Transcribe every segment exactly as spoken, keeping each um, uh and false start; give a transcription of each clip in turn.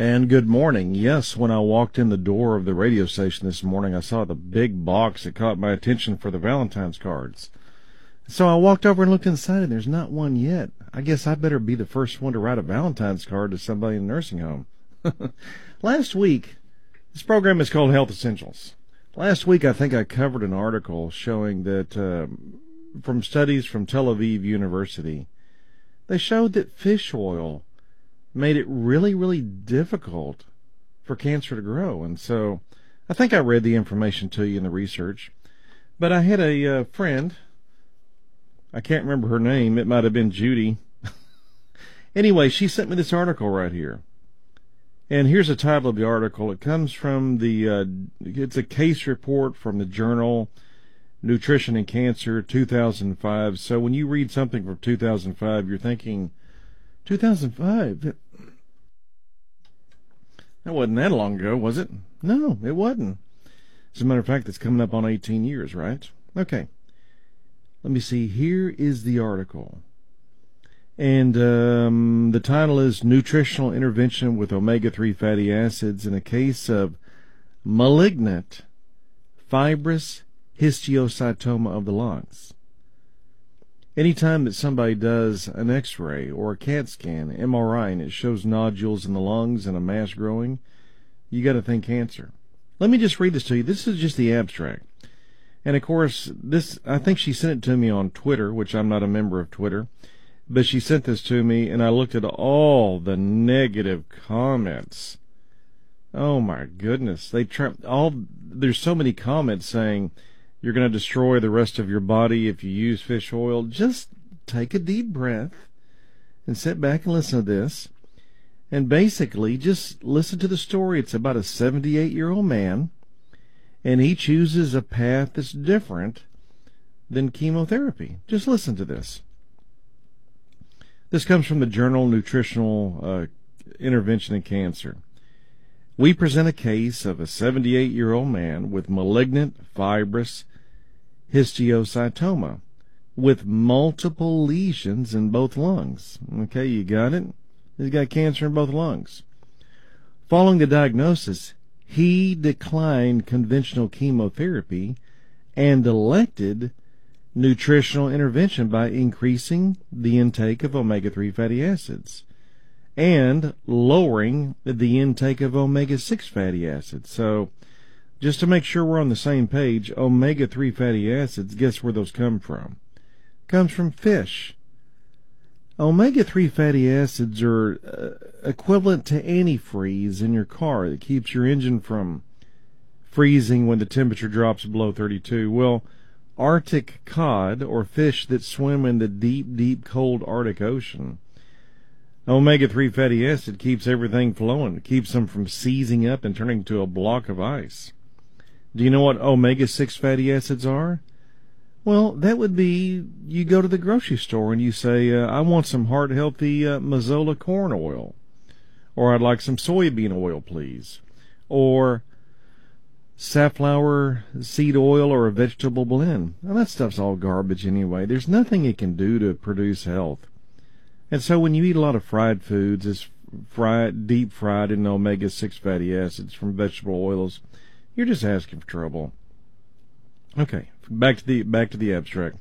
And good morning. Yes, when I walked in the door of the radio station this morning, I saw the big box that caught my attention for the Valentine's cards. So I walked over and looked inside, and there's not one yet. I guess I better be the first one to write a Valentine's card to somebody in a nursing home. Last week, this program is called Health Essentials. Last week, I think I covered an article showing that uh, from studies from Tel Aviv University, they showed that fish oil made it really, really difficult for cancer to grow. And so I think I read the information to you in the research. But I had a uh, friend, I can't remember her name, it might have been Judy. Anyway, she sent me this article right here. And here's the title of the article. It comes from the, uh, it's a case report from the journal Nutrition and Cancer two thousand five. So when you read something from two thousand five, you're thinking, two thousand five? That wasn't that long ago, was it? No, it wasn't. As a matter of fact, it's coming up on eighteen years, right? Okay. Let me see. Here is the article. And um, the title is Nutritional Intervention with Omega three Fatty Acids in a Case of Malignant Fibrous Histiocytoma of the Lungs. Anytime that somebody does an x-ray or a CAT scan, M R I, and it shows nodules in the lungs and a mass growing, you got to think cancer. Let me just read this to you. This is just the abstract. And of course, this, I think she sent it to me on Twitter, which I'm not a member of Twitter, but she sent this to me, and I looked at all the negative comments. Oh my goodness. They try, all, there's so many comments saying, you're going to destroy the rest of your body if you use fish oil. Just take a deep breath and sit back and listen to this. And basically, just listen to the story. It's about a seventy-eight-year-old man, and he chooses a path that's different than chemotherapy. Just listen to this. This comes from the journal Nutritional uh, Intervention in Cancer. We present a case of a seventy-eight-year-old man with malignant fibrous histiocytoma with multiple lesions in both lungs. Okay, you got it? He's got cancer in both lungs. Following the diagnosis, he declined conventional chemotherapy and elected nutritional intervention by increasing the intake of omega three fatty acids and lowering the intake of omega six fatty acids. So, just to make sure we're on the same page, omega three fatty acids, guess where those come from? Comes from fish. omega three fatty acids are uh, equivalent to antifreeze in your car that keeps your engine from freezing when the temperature drops below thirty-two. Well, Arctic cod, or fish that swim in the deep, deep, cold Arctic Ocean, omega three fatty acid keeps everything flowing. It keeps them from seizing up and turning to a block of ice. Do you know what omega six fatty acids are? Well, that would be, you go to the grocery store and you say, uh, I want some heart-healthy uh, Mazola corn oil. Or I'd like some soybean oil, please. Or safflower seed oil or a vegetable blend. Well, that stuff's all garbage anyway. There's nothing it can do to produce health. And so when you eat a lot of fried foods, it's fried, deep fried in omega six fatty acids from vegetable oils, you're just asking for trouble. Okay, back to the back to the abstract.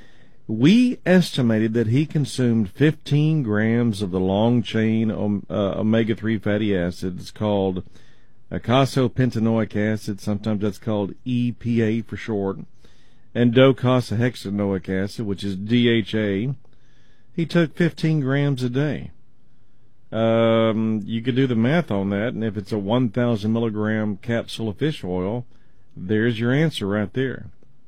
We estimated that he consumed fifteen grams of the long-chain um, uh, omega three fatty acids called eicosapentaenoic acid, sometimes that's called E P A for short, and docosahexaenoic acid, which is D H A. He took fifteen grams a day. Um, you could do the math on that, and if it's a one thousand milligram capsule of fish oil, there's your answer right there.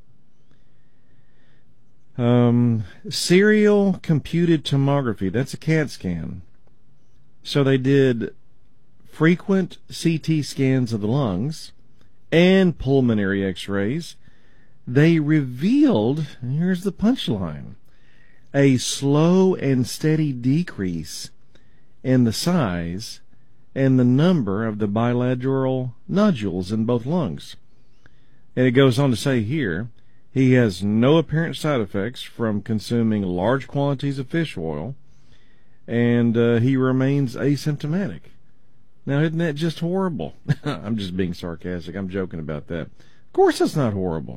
Um, serial computed tomography, that's a CAT scan. So they did frequent C T scans of the lungs and pulmonary x-rays. They revealed, and here's the punchline, a slow and steady decrease in the size and the number of the bilateral nodules in both lungs. And it goes on to say here, he has no apparent side effects from consuming large quantities of fish oil, and uh, he remains asymptomatic. Now, isn't that just horrible? I'm just being sarcastic. I'm joking about that. Of course it's not horrible.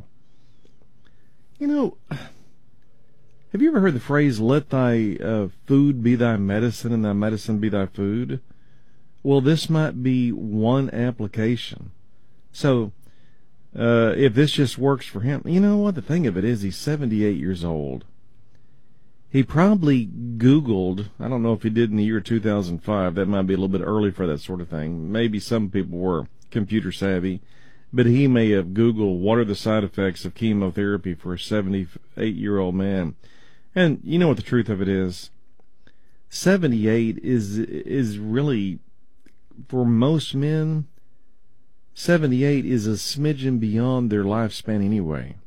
You know, have you ever heard the phrase, let thy uh, food be thy medicine and thy medicine be thy food? Well, this might be one application. So, uh, if this just works for him, you know what? The thing of it is, he's seventy-eight years old. He probably Googled, I don't know if he did in the year two thousand five, that might be a little bit early for that sort of thing. Maybe some people were computer savvy, but he may have Googled, what are the side effects of chemotherapy for a seventy-eight-year-old man? And you know what the truth of it is? seventy-eight is is really, for most men, seventy-eight is a smidgen beyond their lifespan anyway.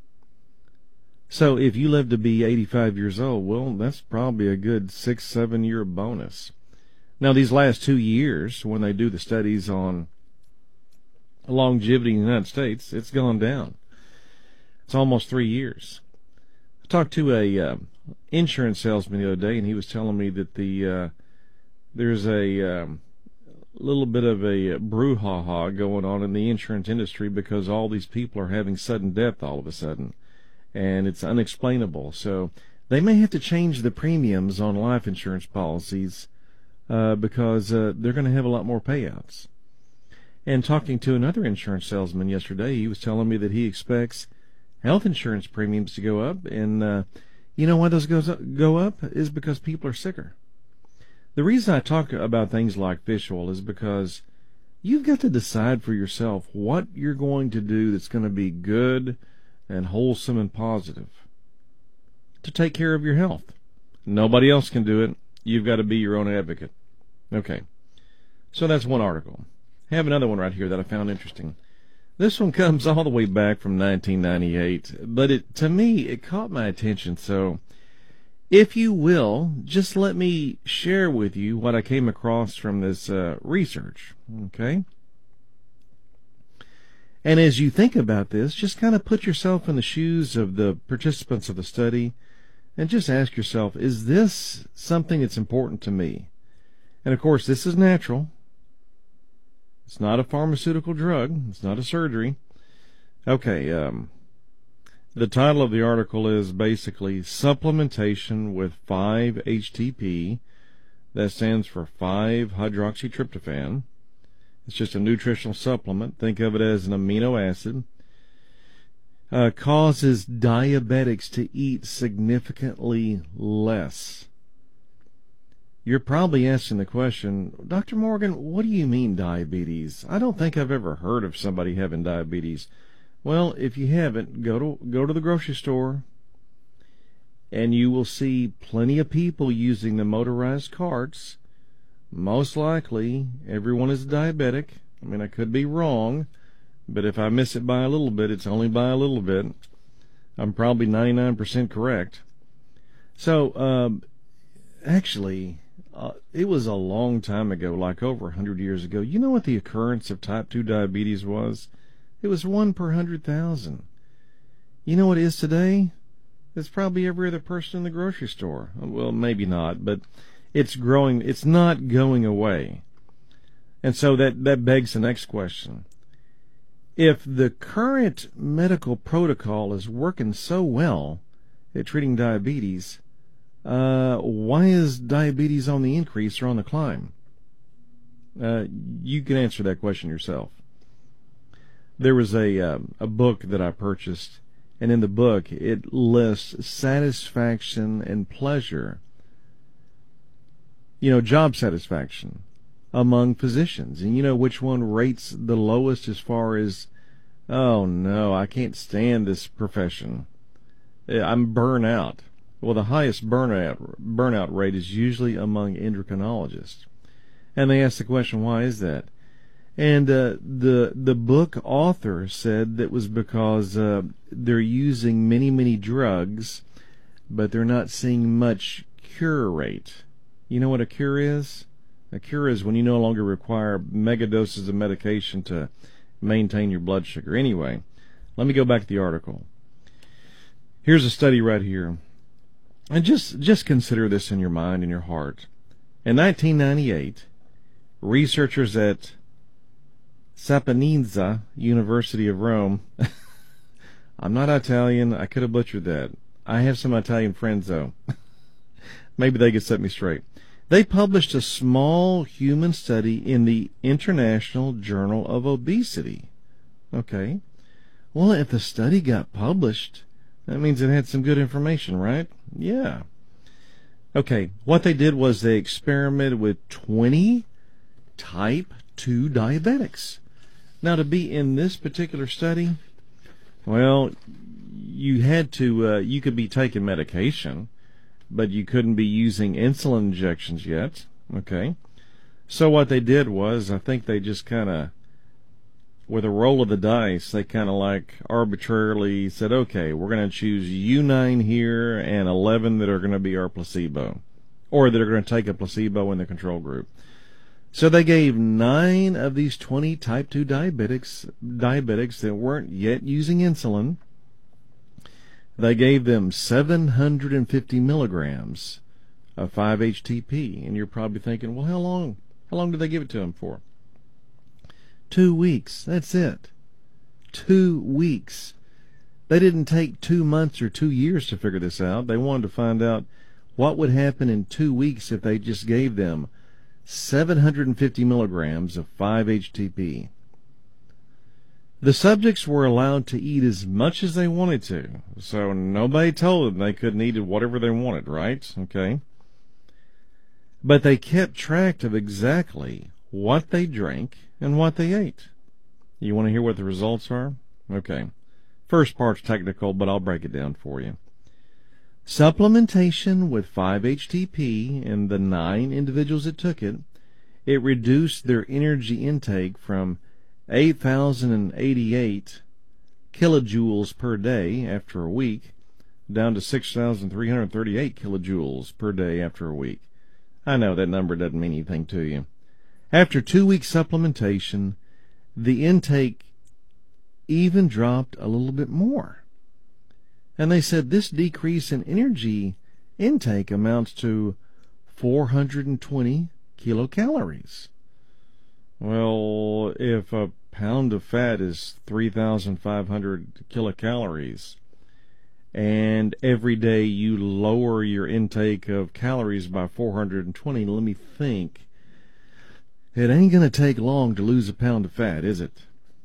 So if you live to be eighty-five years old, well, that's probably a good six, seven year bonus. Now, these last two years, when they do the studies on longevity in the United States, it's gone down. It's almost three years. I talked to a uh, insurance salesman the other day, and he was telling me that the uh, there's a um, little bit of a brouhaha going on in the insurance industry because all these people are having sudden death all of a sudden. And it's unexplainable. So they may have to change the premiums on life insurance policies uh, because uh, they're going to have a lot more payouts. And talking to another insurance salesman yesterday, he was telling me that he expects health insurance premiums to go up. And uh, you know why those goes up, go up is because people are sicker. The reason I talk about things like fish oil is because you've got to decide for yourself what you're going to do that's going to be good and wholesome and positive to take care of your health. Nobody else can do it. You've got to be your own advocate. Okay, so that's one article. I have another one right here that I found interesting. This one comes all the way back from nineteen ninety-eight, but it to me, it caught my attention. So if you will, just let me share with you what I came across from this uh, research, okay? And as you think about this, just kind of put yourself in the shoes of the participants of the study and just ask yourself, is this something that's important to me? And of course, this is natural. It's not a pharmaceutical drug. It's not a surgery. Okay, um, the title of the article is basically Supplementation with five H T P. That stands for five hydroxytryptophan. It's just a nutritional supplement. Think of it as an amino acid. Uh, causes diabetics to eat significantly less. You're probably asking the question, Doctor Morgan, what do you mean diabetes? I don't think I've ever heard of somebody having diabetes. Well, if you haven't, go to go to the grocery store, and you will see plenty of people using the motorized carts. Most likely, everyone is diabetic. I mean, I could be wrong, but if I miss it by a little bit, it's only by a little bit. I'm probably ninety-nine percent correct. So, um, actually, uh, it was a long time ago, like over one hundred years ago. You know what the occurrence of type two diabetes was? It was one per one hundred thousand. You know what it is today? It's probably every other person in the grocery store. Well, maybe not, but it's growing. It's not going away. And so that, that begs the next question. If the current medical protocol is working so well at treating diabetes, uh, why is diabetes on the increase or on the climb? Uh, you can answer that question yourself. There was a, uh, a book that I purchased, and in the book it lists satisfaction and pleasure, you know, job satisfaction among physicians. And you know which one rates the lowest as far as, oh no, I can't stand this profession, I'm burnt out. Well, the highest burnout burnout rate is usually among endocrinologists. And they ask the question, why is that? And uh, the the book author said that was because uh, they're using many, many drugs, but they're not seeing much cure rate. You know what a cure is? A cure is when you no longer require mega doses of medication to maintain your blood sugar. Anyway, let me go back to the article. Here's a study right here. And just, just consider this in your mind and your heart. In nineteen ninety-eight, researchers at Sapienza University of Rome. I'm not Italian. I could have butchered that. I have some Italian friends, though. Maybe they could set me straight. They published a small human study in the International Journal of Obesity. Okay. Well, if the study got published, that means it had some good information, right? Yeah. Okay, what they did was they experimented with twenty type two diabetics. Now, to be in this particular study, well, you had to, uh, you could be taking medication, but you couldn't be using insulin injections yet. Okay. So what they did was, I think they just kind of, with a roll of the dice, they kind of like arbitrarily said, okay, we're going to choose you nine here and eleven that are going to be our placebo, or that are going to take a placebo in the control group. So they gave nine of these twenty type two diabetics, diabetics that weren't yet using insulin, they gave them seven hundred fifty milligrams of five H T P. And you're probably thinking, well, how long, how long did they give it to them for? Two weeks. That's it. Two weeks. They didn't take two months or two years to figure this out. They wanted to find out what would happen in two weeks if they just gave them seven hundred fifty milligrams of five H T P. The subjects were allowed to eat as much as they wanted to, so nobody told them they couldn't eat whatever they wanted, right? Okay. But they kept track of exactly what they drank and what they ate. You want to hear what the results are? Okay. First part's technical, but I'll break it down for you. Supplementation with five H T P in the nine individuals that took it, it reduced their energy intake from eight thousand eighty-eight kilojoules per day after a week down to six thousand three hundred thirty-eight kilojoules per day after a week. I know that number doesn't mean anything to you. After two weeks supplementation, the intake even dropped a little bit more. And they said this decrease in energy intake amounts to four hundred twenty kilocalories. Well, if a pound of fat is three thousand five hundred kilocalories, and every day you lower your intake of calories by four hundred twenty, let me think. It ain't going to take long to lose a pound of fat, is it?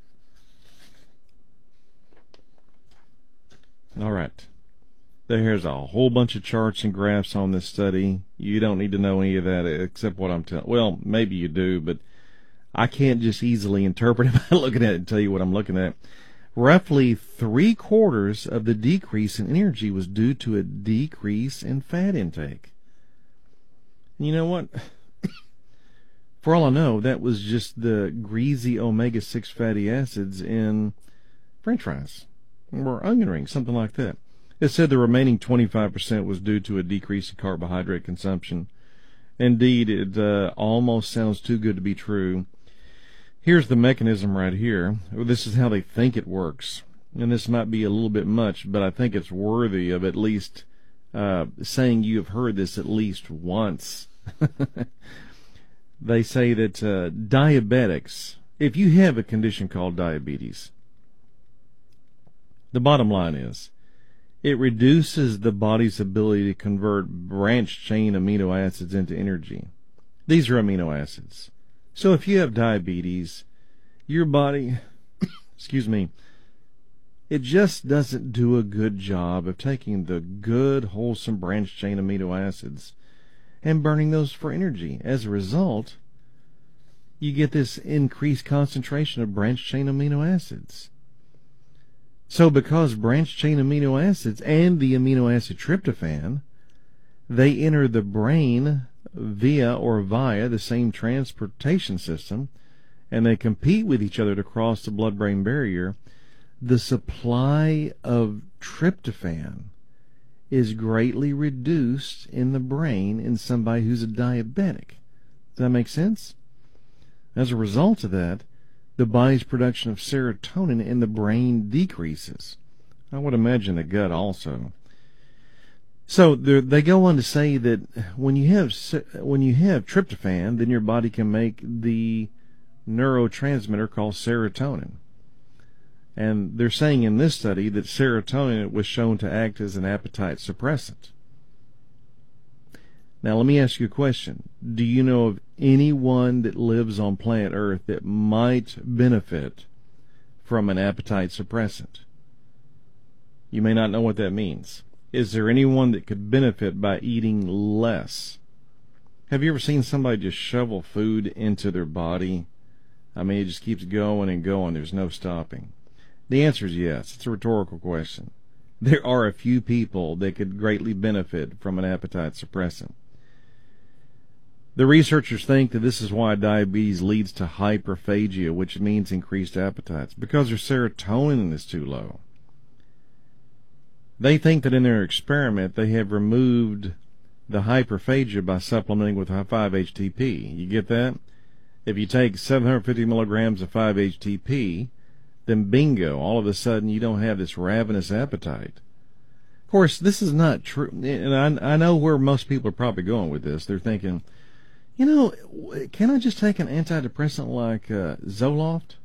All right. There's a whole bunch of charts and graphs on this study. You don't need to know any of that except what I'm telling. Well, maybe you do, but I can't just easily interpret it by looking at it and tell you what I'm looking at. Roughly three quarters of the decrease in energy was due to a decrease in fat intake. You know what? For all I know, that was just the greasy omega six fatty acids in French fries or onion rings, something like that. It said the remaining twenty-five percent was due to a decrease in carbohydrate consumption. Indeed, it uh, almost sounds too good to be true. Here's the mechanism right here. This is how they think it works. And this might be a little bit much, but I think it's worthy of at least uh, saying you have heard this at least once. They say that uh, diabetics, if you have a condition called diabetes, the bottom line is it reduces the body's ability to convert branched-chain amino acids into energy. These are amino acids. So if you have diabetes, your body, excuse me, it just doesn't do a good job of taking the good, wholesome branched-chain amino acids and burning those for energy. As a result, you get this increased concentration of branched-chain amino acids. So because branched-chain amino acids and the amino acid tryptophan, they enter the brain via or via the same transportation system, and they compete with each other to cross the blood-brain barrier, the supply of tryptophan is greatly reduced in the brain in somebody who's a diabetic. Does that make sense? As a result of that, the body's production of serotonin in the brain decreases. I would imagine the gut also. So they go on to say that when you have when you have tryptophan, then your body can make the neurotransmitter called serotonin. And they're saying in this study that serotonin was shown to act as an appetite suppressant. Now, let me ask you a question. Do you know of anyone that lives on planet Earth that might benefit from an appetite suppressant? You may not know what that means. Is there anyone that could benefit by eating less? Have you ever seen somebody just shovel food into their body? I mean, it just keeps going and going. There's no stopping. The answer is yes. It's a rhetorical question. There are a few people that could greatly benefit from an appetite suppressant. The researchers think that this is why diabetes leads to hyperphagia, which means increased appetites, because their serotonin is too low. They think that in their experiment they have removed the hyperphagia by supplementing with five H T P. You get that? If you take seven hundred fifty milligrams of five H T P, then bingo, all of a sudden you don't have this ravenous appetite. Of course, this is not true, and I, I know where most people are probably going with this. They're thinking, you know, can I just take an antidepressant like uh, Zoloft?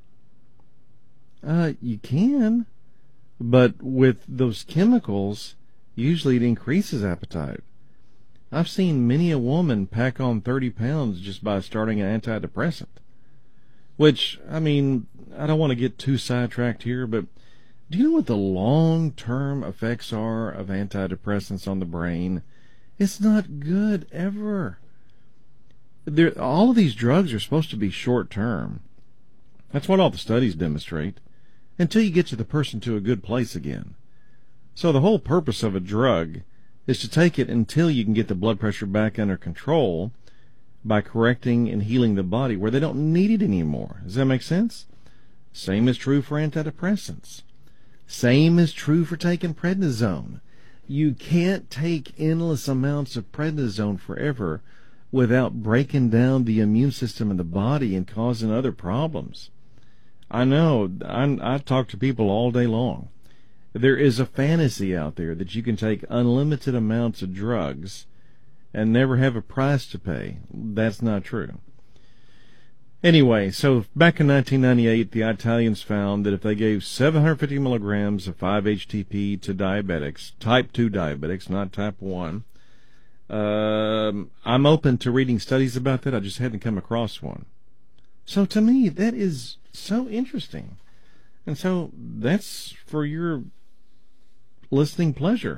Uh, you can, but with those chemicals, usually it increases appetite. I've seen many a woman pack on thirty pounds just by starting an antidepressant. Which, I mean, I don't want to get too sidetracked here, but do you know what the long-term effects are of antidepressants on the brain? It's not good ever. There, all of these drugs are supposed to be short-term. That's what all the studies demonstrate, until you get to the person to a good place again. So the whole purpose of a drug is to take it until you can get the blood pressure back under control by correcting and healing the body where they don't need it anymore. Does that make sense? Same is true for antidepressants. Same is true for taking prednisone. You can't take endless amounts of prednisone forever without breaking down the immune system in the body and causing other problems. I know, I, I talk to people all day long. There is a fantasy out there that you can take unlimited amounts of drugs and never have a price to pay. That's not true. Anyway, so back in nineteen ninety-eight, the Italians found that if they gave seven hundred fifty milligrams of five H T P to diabetics, type two diabetics, not type one, um, I'm open to reading studies about that. I just hadn't come across one. So to me, that is so interesting. And so that's for your listening pleasure.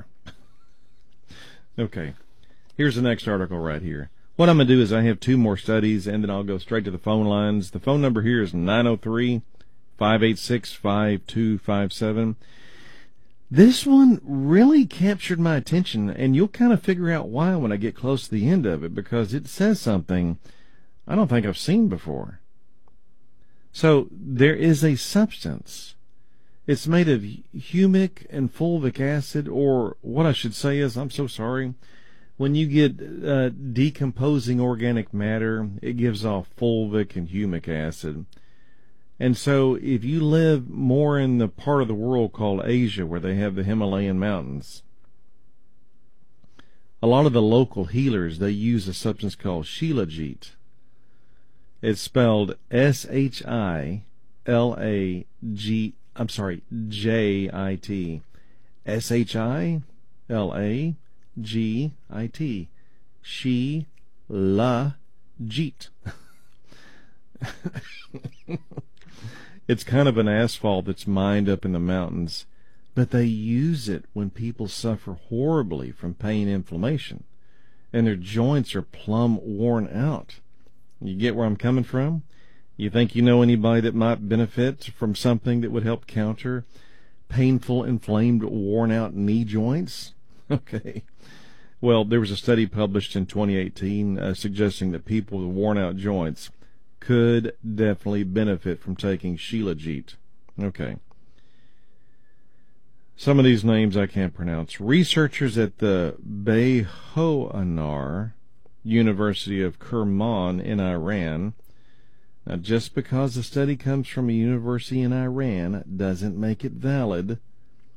Okay. Here's the next article right here. What I'm going to do is I have two more studies, and then I'll go straight to the phone lines. The phone number here is nine oh three, five eight six, five two five seven. This one really captured my attention, and you'll kind of figure out why when I get close to the end of it, because it says something I don't think I've seen before. So there is a substance. It's made of humic and fulvic acid, or what I should say is, I'm so sorry, when you get uh, decomposing organic matter, it gives off fulvic and humic acid. And so if you live more in the part of the world called Asia, where they have the Himalayan mountains, a lot of the local healers, they use a substance called Shilajit. It's spelled S H I L A G, I'm sorry, J I T. S H I L A G I T. Shilajit. It's kind of an asphalt that's mined up in the mountains, but they use it when people suffer horribly from pain and inflammation, and their joints are plumb worn out. You get where I'm coming from? You think you know anybody that might benefit from something that would help counter painful, inflamed, worn-out knee joints? Okay. Well, there was a study published in twenty eighteen uh, suggesting that people with worn-out joints could definitely benefit from taking Shilajit. Okay. Some of these names I can't pronounce. Researchers at the Bayhonar University of Kerman in Iran. Now, just because a study comes from a university in Iran doesn't make it valid.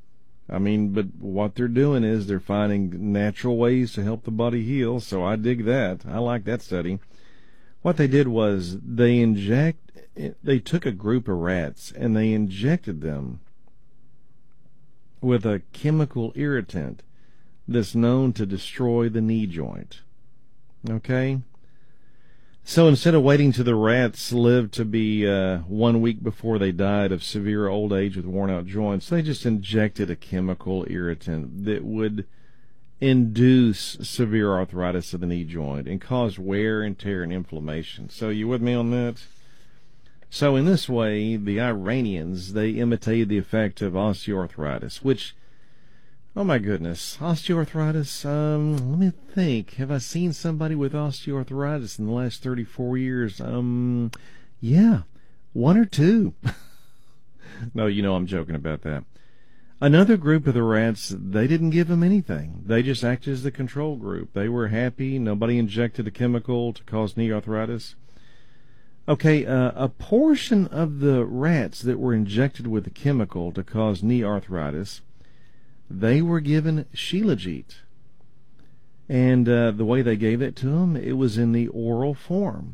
I mean, but what they're doing is they're finding natural ways to help the body heal, so I dig that. I like that study. What they did was they inject, they took a group of rats and they injected them with a chemical irritant that's known to destroy the knee joint. Okay? So instead of waiting till the rats lived to be uh, one week before they died of severe old age with worn-out joints, they just injected a chemical irritant that would induce severe arthritis of the knee joint and cause wear and tear and inflammation. So you with me on that? So in this way, the Iranians, they imitated the effect of osteoarthritis, which, oh my goodness, osteoarthritis, um, let me think. Have I seen somebody with osteoarthritis in the last thirty-four years? Um, yeah, one or two. No, you know I'm joking about that. Another group of the rats, they didn't give them anything. They just acted as the control group. They were happy. Nobody injected a chemical to cause knee arthritis. Okay, uh, a portion of the rats that were injected with a chemical to cause knee arthritis, they were given Shilajit. And uh, the way they gave it to them, it was in the oral form.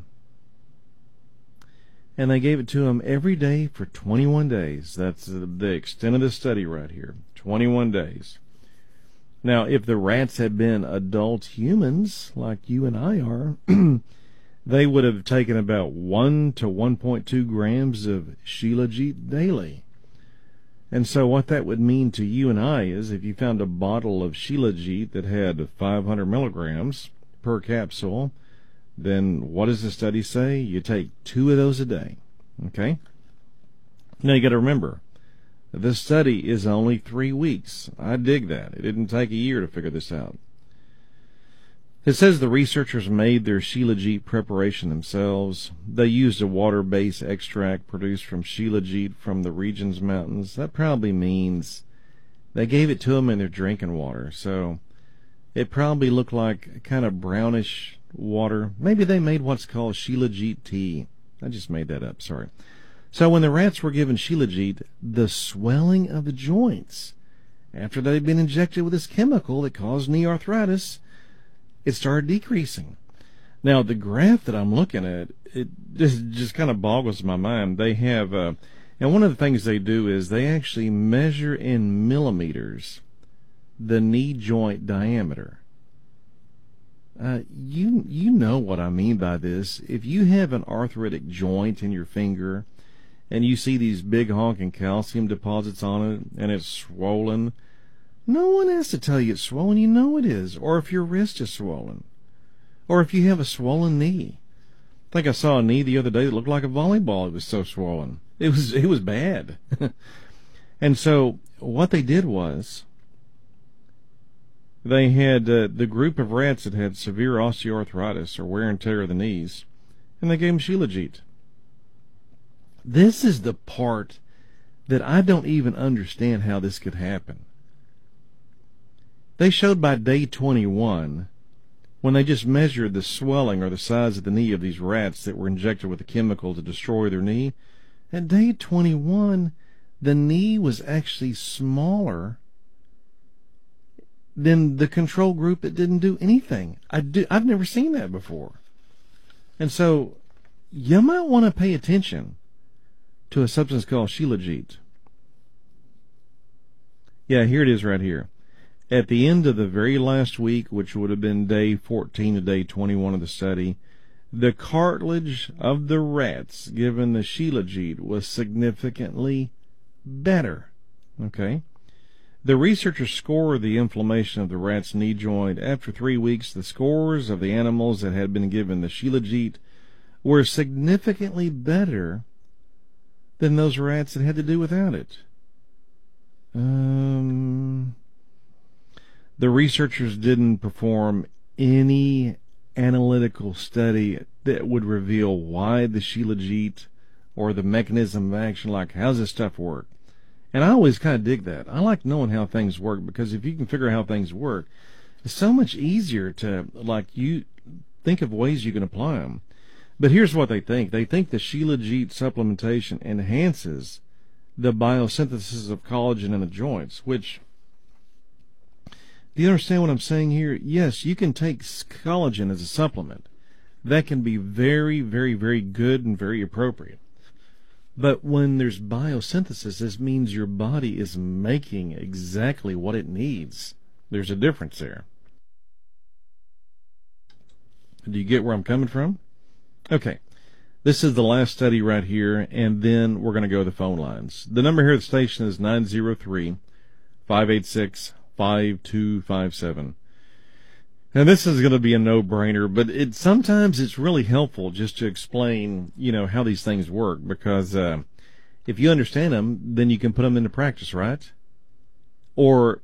And they gave it to them every day for twenty-one days. That's the extent of the study right here, twenty-one days. Now, if the rats had been adult humans, like you and I are, they would have taken about one to one point two grams of Shilajit daily. And so what that would mean to you and I is if you found a bottle of Shilajit that had five hundred milligrams per capsule, then what does the study say? You take two of those a day. Okay? Now you got to remember, this study is only three weeks. I dig that. It didn't take a year to figure this out. It says the researchers made their Shilajit preparation themselves. They used a water-based extract produced from Shilajit from the region's mountains. That probably means they gave it to them in their drinking water. So it probably looked like kind of brownish water. Maybe they made what's called Shilajit tea. I just made that up, sorry. So when the rats were given Shilajit, the swelling of the joints, after they'd been injected with this chemical that caused knee arthritis, it started decreasing. Now, the graph that I'm looking at, it just, just kind of boggles my mind. They have, uh, and one of the things they do is they actually measure in millimeters the knee joint diameter. Uh, you you know what I mean by this. If you have an arthritic joint in your finger and you see these big honking calcium deposits on it and it's swollen, no one has to tell you it's swollen. You know it is. Or if your wrist is swollen. Or if you have a swollen knee. I think I saw a knee the other day that looked like a volleyball. It was so swollen. It was, it was bad. And so what they did was they had uh, the group of rats that had severe osteoarthritis or wear and tear of the knees, and they gave them Shilajit. This is the part that I don't even understand how this could happen. They showed by day twenty-one, when they just measured the swelling or the size of the knee of these rats that were injected with a chemical to destroy their knee, at day twenty-one, the knee was actually smaller than the control group that didn't do anything. I do, I've never seen that before. And so you might want to pay attention to a substance called Shilajit. Yeah, here it is right here. At the end of the very last week, which would have been day fourteen to day twenty-one of the study, the cartilage of the rats given the Shilajit was significantly better. Okay? The researchers scored the inflammation of the rat's knee joint. After three weeks, the scores of the animals that had been given the Shilajit were significantly better than those rats that had to do without it. Um, the researchers didn't perform any analytical study that would reveal why the Shilajit or the mechanism of action, like how's this stuff work. And I always kind of dig that. I like knowing how things work, because if you can figure out how things work, it's so much easier to, like, you think of ways you can apply them. But here's what they think. They think the Shilajit supplementation enhances the biosynthesis of collagen in the joints, which Do you understand what I'm saying here? Yes, you can take collagen as a supplement. That can be very, very, very good and very appropriate. But when there's biosynthesis, this means your body is making exactly what it needs. There's a difference there. Do you get where I'm coming from? Okay. This is the last study right here, and then we're going to go to the phone lines. The number here at the station is nine zero three, five eight six, five two five seven. Now, this is going to be a no-brainer, but it sometimes it's really helpful just to explain, you know, how these things work, because uh, if you understand them, then you can put them into practice, right? Or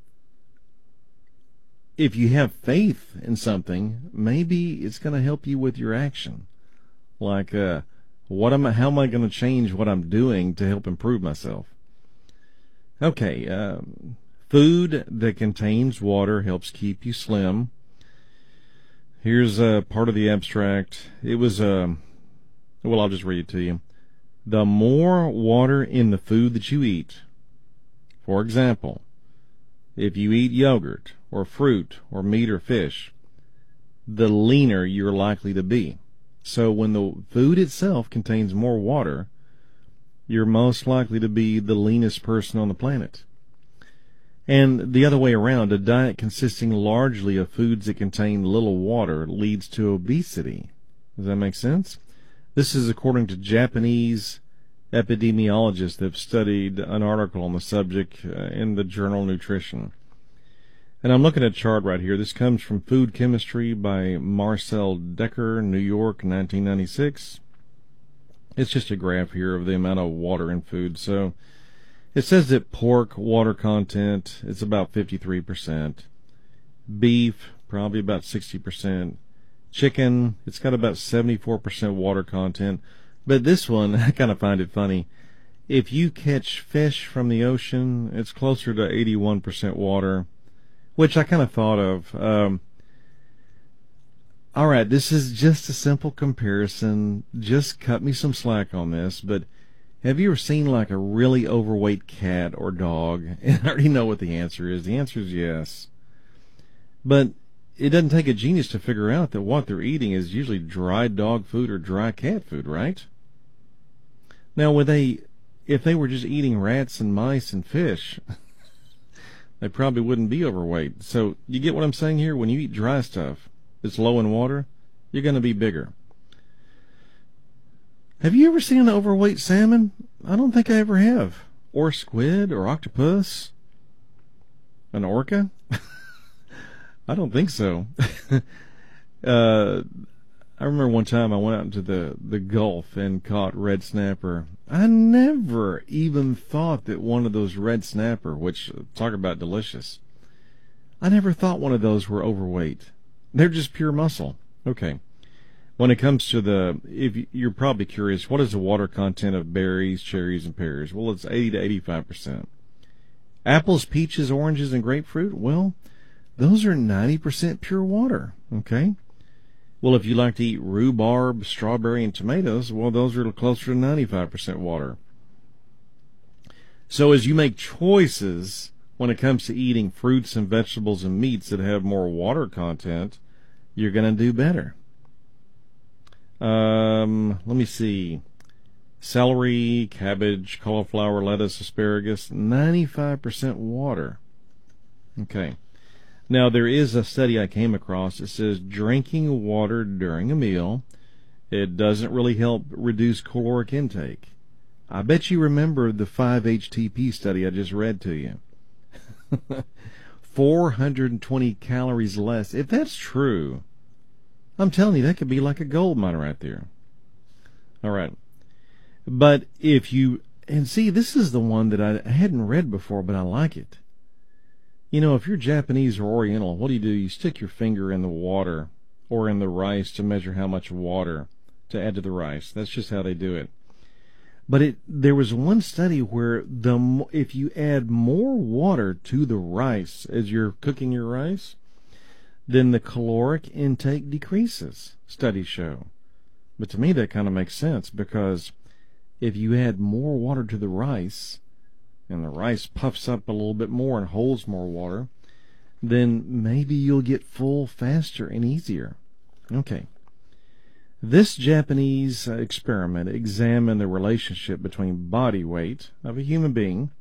if you have faith in something, maybe it's going to help you with your action. Like, uh, what am I, how am I going to change what I'm doing to help improve myself? Okay, um, food that contains water helps keep you slim. Here's uh, part of the abstract. It was, uh, well, I'll just read it to you. The more water in the food that you eat, for example, if you eat yogurt or fruit or meat or fish, the leaner you're likely to be. So when the food itself contains more water, you're most likely to be the leanest person on the planet. And the other way around, a diet consisting largely of foods that contain little water leads to obesity. Does that make sense? This is according to Japanese epidemiologists that have studied an article on the subject uh, in the journal Nutrition. And I'm looking at a chart right here. This comes from Food Chemistry by Marcel Decker, New York, nineteen ninety-six. It's just a graph here of the amount of water in food. So it says that pork water content is about fifty-three percent. Beef, probably about sixty percent. Chicken, it's got about seventy-four percent water content. But this one, I kind of find it funny. If you catch fish from the ocean, it's closer to eighty-one percent water, which I kind of thought of. Um, all right, this is just a simple comparison. Just cut me some slack on this, but have you ever seen like a really overweight cat or dog? And I already know what the answer is. The answer is yes. But it doesn't take a genius to figure out that what they're eating is usually dry dog food or dry cat food, right? Now, would they, if they were just eating rats and mice and fish, they probably wouldn't be overweight. So you get what I'm saying here? When you eat dry stuff that's low in water, you're going to be bigger. Have you ever seen an overweight salmon? I don't think I ever have. Or squid or octopus? An orca? I don't think so. uh, I remember one time I went out into the, the Gulf and caught red snapper. I never even thought that one of those red snapper, which, talk about delicious, I never thought one of those were overweight. They're just pure muscle. Okay. When it comes to the, if you're probably curious, what is the water content of berries, cherries, and pears? Well, it's eighty to eighty-five percent. Apples, peaches, oranges, and grapefruit, well, those are ninety percent pure water, okay? Well, if you like to eat rhubarb, strawberry, and tomatoes, well, those are closer to ninety-five percent water. So as you make choices when it comes to eating fruits and vegetables and meats that have more water content, you're going to do better. Um, let me see. Celery, cabbage, cauliflower, lettuce, asparagus, ninety-five percent water. Okay. Now, there is a study I came across that says drinking water during a meal, it doesn't really help reduce caloric intake. I bet you remember the five H T P study I just read to you. four hundred twenty calories less. If that's true, I'm telling you, that could be like a gold mine right there. All right. But if you, and see, this is the one that I hadn't read before, but I like it. You know, if you're Japanese or Oriental, what do you do? You stick your finger in the water or in the rice to measure how much water to add to the rice. That's just how they do it. But it, there was one study where the if you add more water to the rice as you're cooking your rice, then the caloric intake decreases, studies show. But to me, that kind of makes sense, because if you add more water to the rice, and the rice puffs up a little bit more and holds more water, then maybe you'll get full faster and easier. Okay. This Japanese experiment examined the relationship between body weight of a human being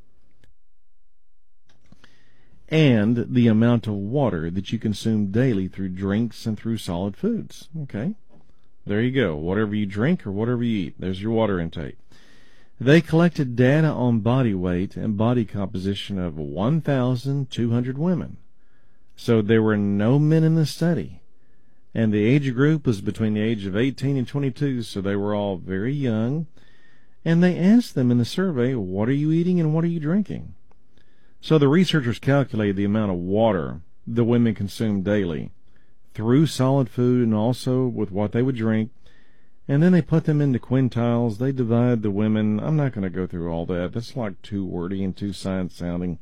and the amount of water that you consume daily through drinks and through solid foods. Okay. There you go. Whatever you drink or whatever you eat, there's your water intake. They collected data on body weight and body composition of one thousand two hundred women. So there were no men in the study. And the age group was between the age of eighteen and twenty-two, so they were all very young. And they asked them in the survey, what are you eating and what are you drinking? So the researchers calculated the amount of water the women consumed daily through solid food and also with what they would drink. And then they put them into quintiles. They divide the women. I'm not going to go through all that. That's like too wordy and too science-sounding.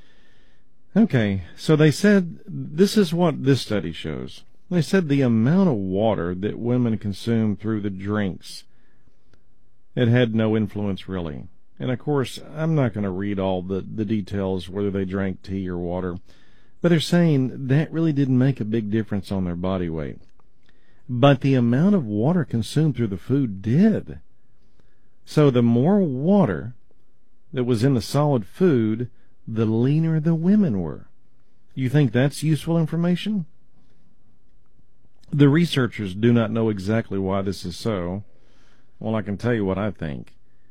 Okay, so they said, this is what this study shows. They said the amount of water that women consume through the drinks, it had no influence really. And of course, I'm not going to read all the, the details, whether they drank tea or water. But they're saying that really didn't make a big difference on their body weight. But the amount of water consumed through the food did. So the more water that was in the solid food, the leaner the women were. You think that's useful information? The researchers do not know exactly why this is so. Well, I can tell you what I think.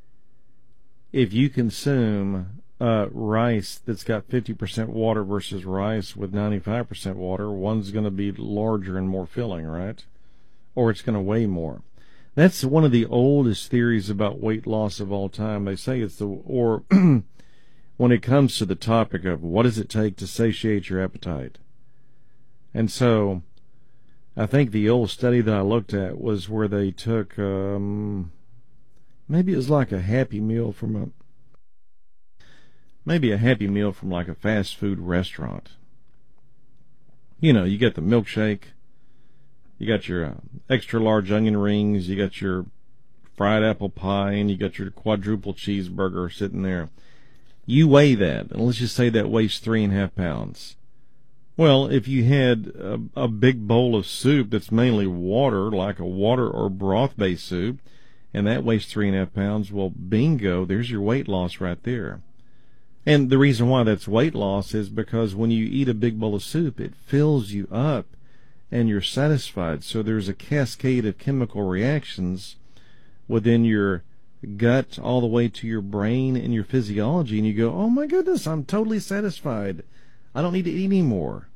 If you consume uh, rice that's got fifty percent water versus rice with ninety-five percent water, one's going to be larger and more filling, right? Or it's going to weigh more. That's one of the oldest theories about weight loss of all time. They say it's the, or when it comes to the topic of what does it take to satiate your appetite. And so I think the old study that I looked at was where they took, um, maybe it was like a Happy Meal from a, maybe a Happy Meal from like a fast food restaurant. You know, you get the milkshake, you got your uh, extra large onion rings, you got your fried apple pie, and you got your quadruple cheeseburger sitting there. You weigh that, and let's just say that weighs three and a half pounds. Well, if you had a, a big bowl of soup that's mainly water, like a water or broth-based soup, and that weighs three and a half pounds, well, bingo, there's your weight loss right there. And the reason why that's weight loss is because when you eat a big bowl of soup, it fills you up and you're satisfied. So there's a cascade of chemical reactions within your gut all the way to your brain and your physiology, and you go, oh my goodness, I'm totally satisfied. I don't need to eat anymore.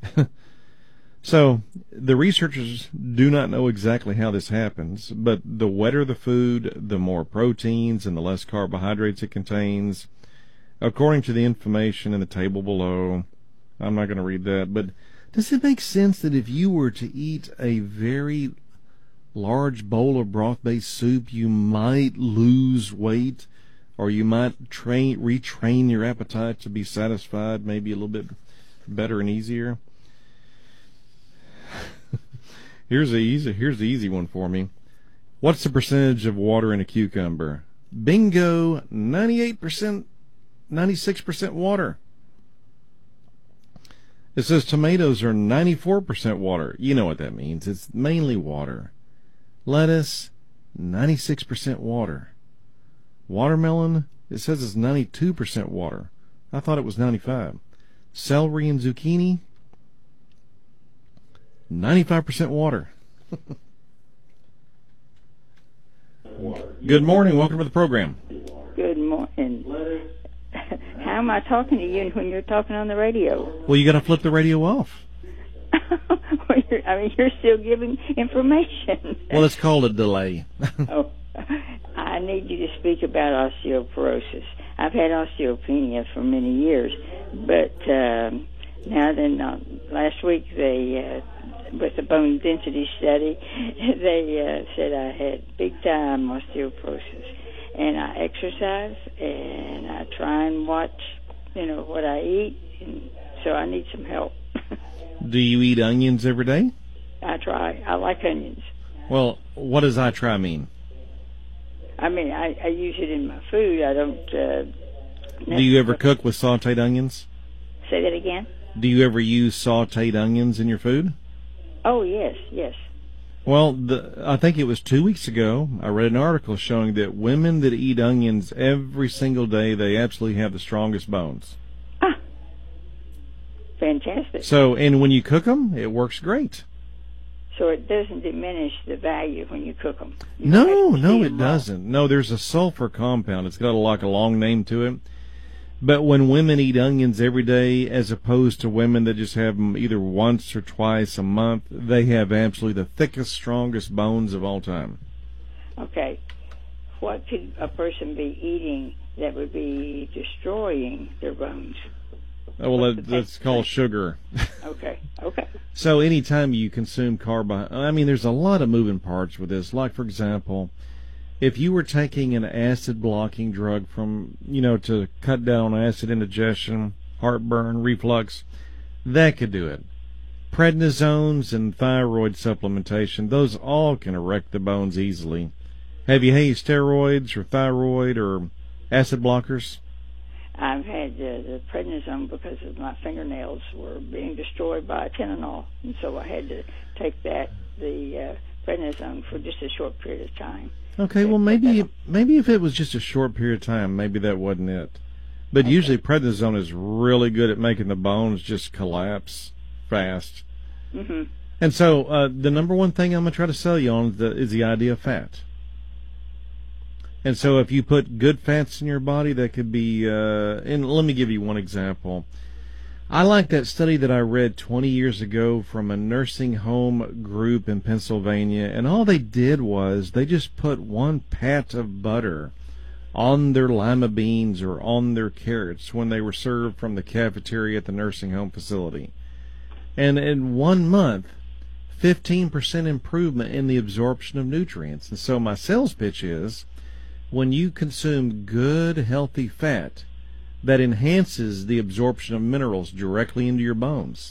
So the researchers do not know exactly how this happens, but the wetter the food, the more proteins and the less carbohydrates it contains. According to the information in the table below, I'm not going to read that, but does it make sense that if you were to eat a very large bowl of broth-based soup, you might lose weight, or you might train retrain your appetite to be satisfied, maybe a little bit better and easier? Here's the easy here's the easy one for me. What's the percentage of water in a cucumber? Bingo, ninety-eight percent, ninety-six percent water. It says tomatoes are ninety-four percent water. You know what that means. It's mainly water. Lettuce, ninety-six percent water. Watermelon, it says it's ninety-two percent water. I thought it was ninety-five. Celery and zucchini, ninety-five percent water. Good morning. Welcome to the program. Good morning. How am I talking to you when you're talking on the radio? Well, you got to flip the radio off. Well, you're, I mean, you're still giving information. Well, it's called a delay. Oh, I need you to speak about osteoporosis. I've had osteopenia for many years, but um, now then, uh, last week they, uh, with the bone density study, they uh, said I had big time osteoporosis, and I exercise and I try and watch, you know, what I eat, and so I need some help. Do you eat onions every day? I try. I like onions. Well, what does I try mean? I mean, I, I use it in my food. I don't... Uh, Do you ever cook with sautéed onions? Say that again? Do you ever use sautéed onions in your food? Oh, yes, yes. Well, the, I think it was two weeks ago, I read an article showing that women that eat onions every single day, they absolutely have the strongest bones. Ah, fantastic. So, and when you cook them, it works great. So it doesn't diminish the value when you cook them. You No, no, it doesn't. No, there's a sulfur compound. It's got a, like a long name to it. But when women eat onions every day, as opposed to women that just have them either once or twice a month, they have absolutely the thickest, strongest bones of all time. Okay. What could a person be eating that would be destroying their bones? Oh, well, that, that's called sugar. Okay, okay. So anytime you consume carbohydrates, I mean, there's a lot of moving parts with this. Like, for example, if you were taking an acid-blocking drug from, you know, to cut down on acid indigestion, heartburn, reflux, that could do it. Prednisones and thyroid supplementation, those all can erect the bones easily. Have you had steroids or thyroid or acid blockers? I've had uh, the prednisone because of my fingernails were being destroyed by Tylenol, and so I had to take that, the uh, prednisone, for just a short period of time. Okay, well, maybe maybe if it was just a short period of time, maybe that wasn't it. But Okay. usually prednisone is really good at making the bones just collapse fast. Mm-hmm. And so uh, the number one thing I'm going to try to sell you on is the, is the idea of fat. And so if you put good fats in your body, that could be, uh, and let me give you one example. I like that study that I read twenty years ago from a nursing home group in Pennsylvania, and all they did was they just put one pat of butter on their lima beans or on their carrots when they were served from the cafeteria at the nursing home facility. And in one month, fifteen percent improvement in the absorption of nutrients. And so my sales pitch is, when you consume good, healthy fat, that enhances the absorption of minerals directly into your bones.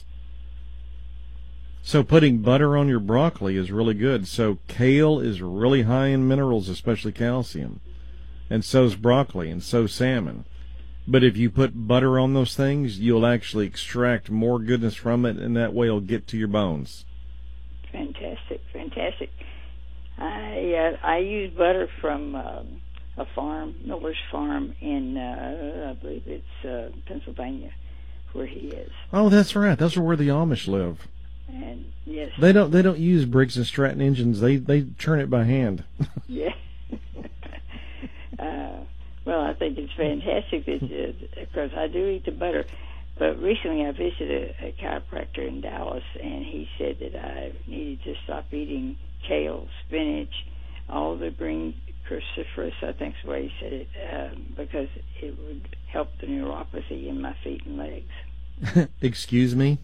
So putting butter on your broccoli is really good. So kale is really high in minerals, especially calcium. And so is broccoli, and so salmon. But if you put butter on those things, you'll actually extract more goodness from it, and that way it'll get to your bones. Fantastic, fantastic. I uh, I use butter from um, a farm, Miller's Farm in, uh, I believe it's uh, Pennsylvania, where he is. Oh, that's right. Those are where the Amish live. And yes, They don't they don't use Briggs and Stratton engines. They they churn it by hand. yeah. uh, well, I think it's fantastic that because I do eat the butter. But recently I visited a, a chiropractor in Dallas, and he said that I needed to stop eating kale, spinach, all the green cruciferous, I think is the way he said it, um, because it would help the neuropathy in my feet and legs. Excuse me?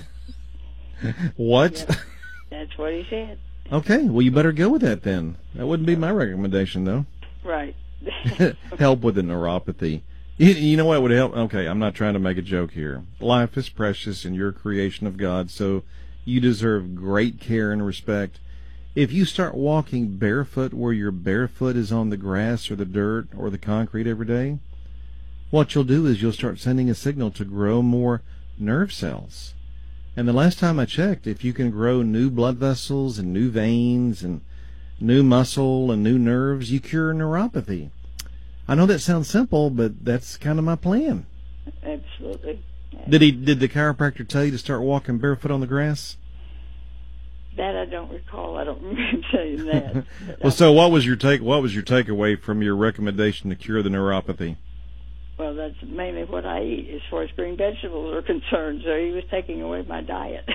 What? Yeah, that's what he said. Okay, well, you better go with that then. That wouldn't be my recommendation, though. Right. Help with the neuropathy. You, you know what would help? Okay, I'm not trying to make a joke here. Life is precious and you're a creation of God, so you deserve great care and respect. If you start walking barefoot where your barefoot is on the grass or the dirt or the concrete every day, what you'll do is you'll start sending a signal to grow more nerve cells. And the last time I checked, if you can grow new blood vessels and new veins and new muscle and new nerves, you cure neuropathy. I know that sounds simple, but that's kind of my plan. Absolutely. Did he? Did the chiropractor tell you to start walking barefoot on the grass? That I don't recall. I don't remember saying that. Well, so what was your take? What was your takeaway from your recommendation to cure the neuropathy? Well, that's mainly what I eat as far as green vegetables are concerned. So he was taking away my diet.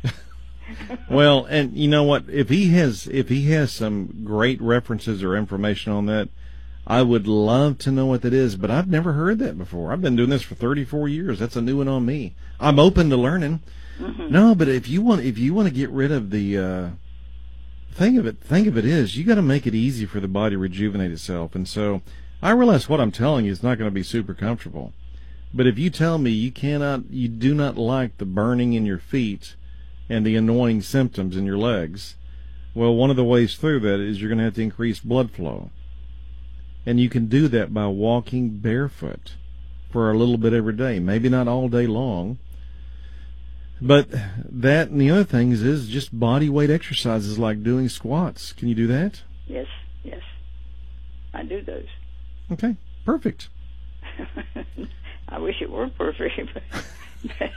Well, and you know what? If he has, if he has some great references or information on that, I would love to know what that is. But I've never heard that before. I've been doing this for thirty-four years. That's a new one on me. I'm open to learning. Mm-hmm. No, but if you want, if you want to get rid of the uh, thing of it, thing of it is, you got to make it easy for the body to rejuvenate itself. And so, I realize what I'm telling you is not going to be super comfortable. But if you tell me you cannot, you do not like the burning in your feet and the annoying symptoms in your legs, well, one of the ways through that is you're going to have to increase blood flow. And you can do that by walking barefoot for a little bit every day. Maybe not all day long, But that and the other things is just body weight exercises like doing squats. Can you do that? Yes, yes. I do those. Okay, perfect. I wish it were perfect. But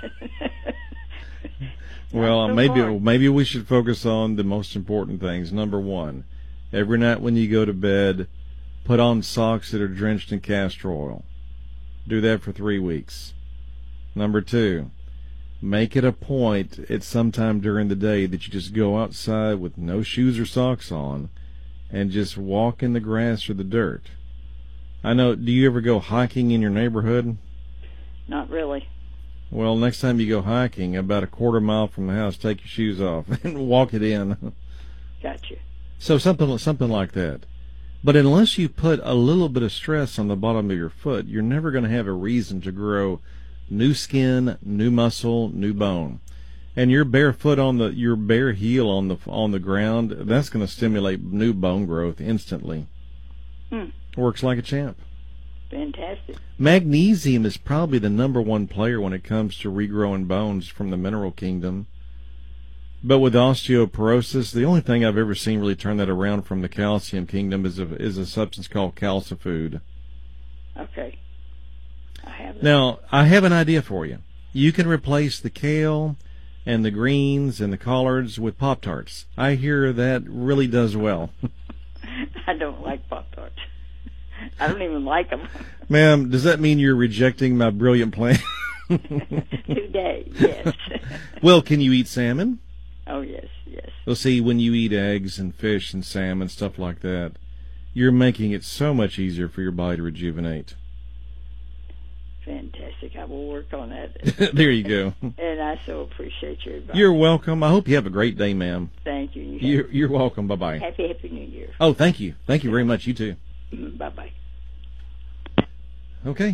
well, so maybe far. maybe we should focus on the most important things. Number one, every night when you go to bed, put on socks that are drenched in castor oil. Do that for three weeks. Number two, make it a point at some time during the day that you just go outside with no shoes or socks on and just walk in the grass or the dirt. I know, do you ever go hiking in your neighborhood? Not really. Well, next time you go hiking, about a quarter mile from the house, take your shoes off and walk it in. Gotcha. So something something like that. But unless you put a little bit of stress on the bottom of your foot, you're never going to have a reason to grow new skin, new muscle, new bone. And your bare foot on the your bare heel on the on the ground, that's going to stimulate new bone growth instantly. Hmm. Works like a champ. Fantastic. Magnesium is probably the number one player when it comes to regrowing bones from the mineral kingdom. But with osteoporosis, the only thing I've ever seen really turn that around from the calcium kingdom is a, is a substance called calcifood. Okay. I have that. Now, I have an idea for you. You can replace the kale and the greens and the collards with Pop-Tarts. I hear that really does well. I don't like Pop-Tarts. I don't even like them. Ma'am, does that mean you're rejecting my brilliant plan? Today, yes. Well, can you eat salmon? Oh, yes, yes. Well, see, when you eat eggs and fish and salmon, stuff like that, you're making it so much easier for your body to rejuvenate. Fantastic. I will work on that. There you go. And I so appreciate your advice. You're welcome. I hope you have a great day, ma'am. Thank you. you You're, you're welcome. Bye-bye. happy, happy New Year. Oh, thank you. Thank you very much. You too. Bye-bye. Okay.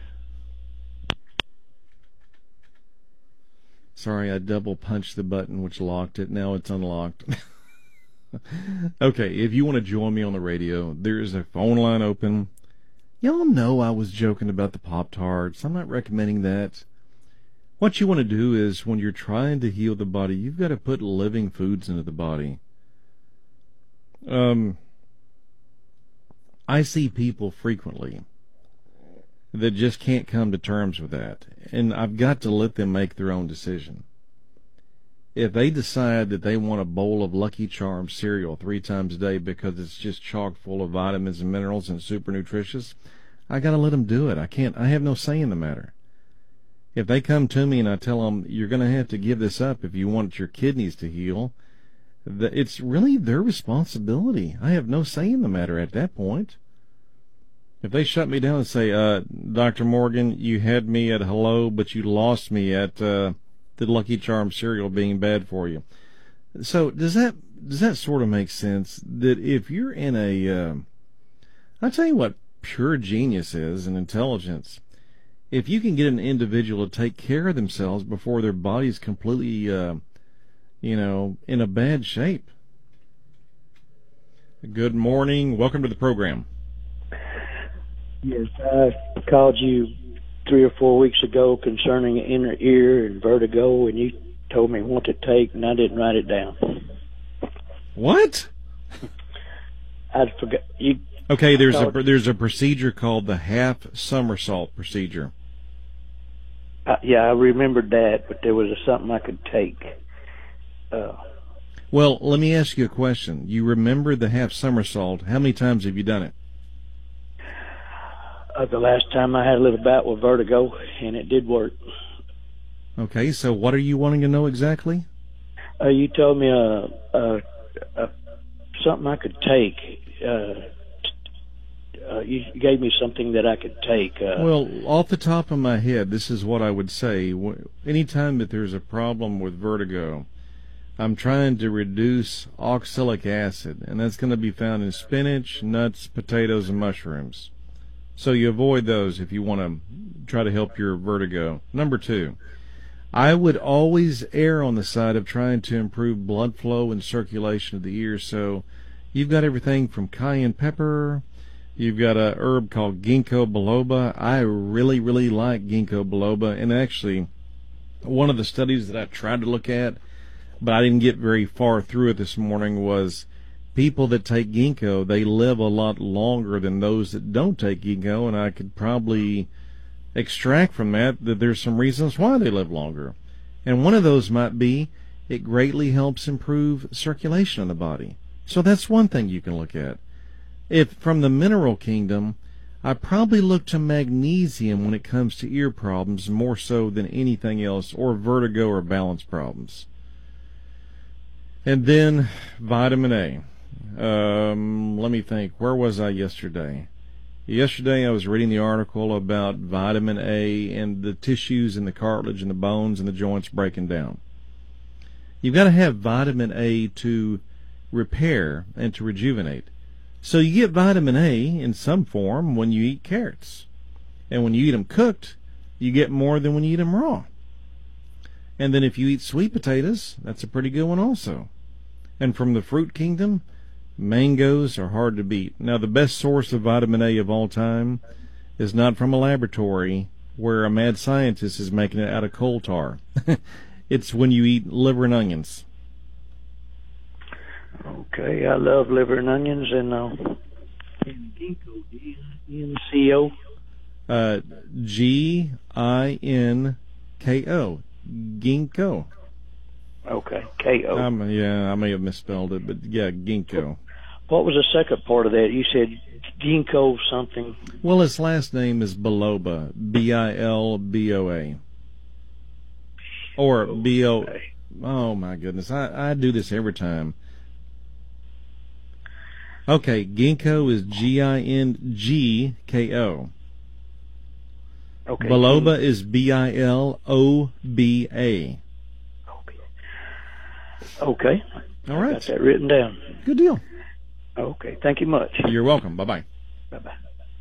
Sorry, I double punched the button which locked it. Now it's unlocked. Okay, if you want to join me on the radio, there is a phone line open. Y'all know I was joking about the Pop-Tarts. I'm not recommending that. What you want to do is when you're trying to heal the body, you've got to put living foods into the body. Um, I see people frequently that just can't come to terms with that. And I've got to let them make their own decision. If they decide that they want a bowl of Lucky Charms cereal three times a day because it's just chock full of vitamins and minerals and super nutritious, I got to let them do it. I can't, I have no say in the matter. If they come to me and I tell them, you're going to have to give this up if you want your kidneys to heal, it's really their responsibility. I have no say in the matter at that point. If they shut me down and say, uh, Doctor Morgan, you had me at hello, but you lost me at uh, the Lucky Charms cereal being bad for you. So does that does that sort of make sense? That if you're in a, uh, I'll tell you what pure genius is and intelligence. If you can get an individual to take care of themselves before their body's completely, uh, you know, in a bad shape. Good morning. Welcome to the program. Yes, I called you three or four weeks ago concerning inner ear and vertigo, and you told me what to take, and I didn't write it down. What? I forgot. You. Okay, there's a called, there's a procedure called the half somersault procedure. Uh, yeah, I remembered that, but there was a, something I could take. Uh, well, let me ask you a question. You remember the half somersault? How many times have you done it? Uh, the last time I had a little bout with vertigo, and it did work. Okay, so what are you wanting to know exactly? Uh, you told me uh, uh, uh, something I could take. Uh, uh, you gave me something that I could take. Uh, well, off the top of my head, this is what I would say. Anytime that there's a problem with vertigo, I'm trying to reduce oxalic acid, and that's going to be found in spinach, nuts, potatoes, and mushrooms. So you avoid those if you want to try to help your vertigo. Number two, I would always err on the side of trying to improve blood flow and circulation of the ears. So you've got everything from cayenne pepper. You've got a herb called ginkgo biloba. I really, really like ginkgo biloba. And actually, one of the studies that I tried to look at, but I didn't get very far through it this morning, was people that take ginkgo, they live a lot longer than those that don't take ginkgo, and I could probably extract from that that there's some reasons why they live longer. And one of those might be it greatly helps improve circulation in the body. So that's one thing you can look at. If from the mineral kingdom, I probably look to magnesium when it comes to ear problems more so than anything else, or vertigo or balance problems. And then vitamin A. Um, let me think. Where was I yesterday? Yesterday I was reading the article about vitamin A and the tissues and the cartilage and the bones and the joints breaking down. You've got to have vitamin A to repair and to rejuvenate. So you get vitamin A in some form when you eat carrots. And when you eat them cooked, you get more than when you eat them raw. And then if you eat sweet potatoes, that's a pretty good one also. And from the fruit kingdom, mangoes are hard to beat. Now, the best source of vitamin A of all time is not from a laboratory where a mad scientist is making it out of coal tar. It's when you eat liver and onions. Okay, I love liver and onions, and uh, and ginkgo, G I N C O. Uh, G I N K O, ginkgo. Okay, K O. Um, yeah, I may have misspelled it, but yeah, ginkgo. What was the second part of that? You said ginkgo something. Well, his last name is Biloba, B I L B O A. Or B O. Oh, my goodness. I, I do this every time. Okay, ginkgo is G I N G K O. Okay. Biloba is B I L O B A. Okay. All right. Got that written down. Good deal. Okay. Thank you much. You're welcome. Bye-bye. Bye-bye.